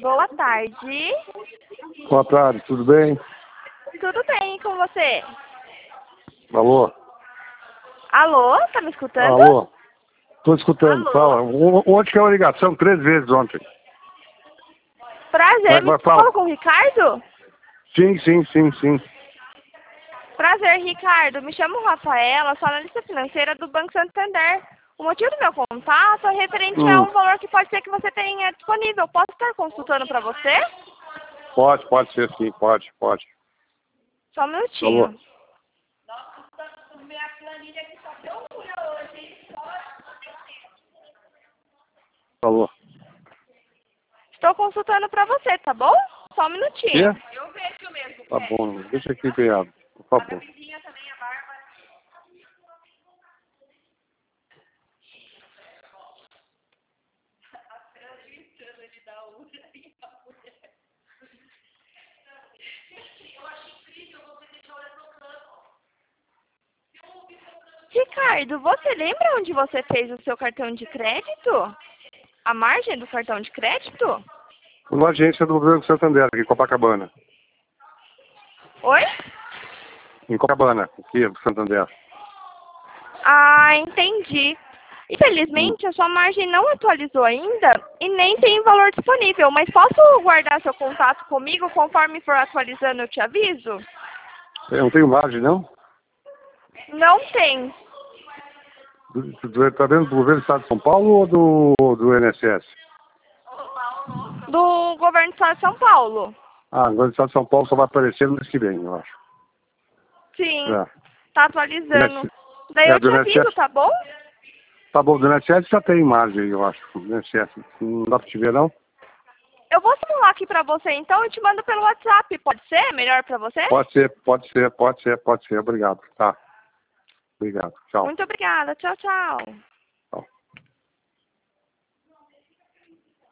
Boa tarde. Boa tarde, tudo bem? Tudo bem com você? Alô? Alô, tá me escutando? Alô? Tô escutando, Alô? fala. Ontem que é uma ligação, 3 vezes ontem. Prazer, me Fala. fala com o Ricardo? Sim. Prazer, Ricardo. Me chamo Rafaela, sou analista financeira do Banco Santander. O motivo do meu contato é referente a um valor que pode ser que você tenha disponível. Posso estar consultando para você? Pode ser sim, pode. Só um minutinho. Alô? Alô? Estou consultando para você, tá bom? Só um minutinho. Quê? Tá bom, deixa aqui empenhado, por favor. Ricardo, você lembra onde você fez o seu cartão de crédito? A margem do cartão de crédito? Uma agência do Banco Santander, aqui em Copacabana. Oi? Em Copacabana, aqui, Santander. Ah, entendi. Infelizmente, a sua margem não atualizou ainda e nem tem valor disponível, mas posso guardar seu contato comigo conforme for atualizando eu te aviso? Eu não tenho margem, não? Não tem. Tá dentro do governo do Estado de São Paulo ou do INSS? Do governo do estado de São Paulo. Ah, agora o Estado de São Paulo só vai aparecer no mês que vem, eu acho. Sim, É. tá atualizando. Daí eu Do te aviso, INSS. tá bom? Tá bom, do INSS já tem margem, eu acho. Do INSS. Não dá pra te ver, não? Eu vou simular aqui pra você, então eu te mando pelo WhatsApp, pode ser? Melhor pra você? Pode ser. Obrigado. Tá. Obrigado. Tchau. Muito obrigada. Tchau, tchau.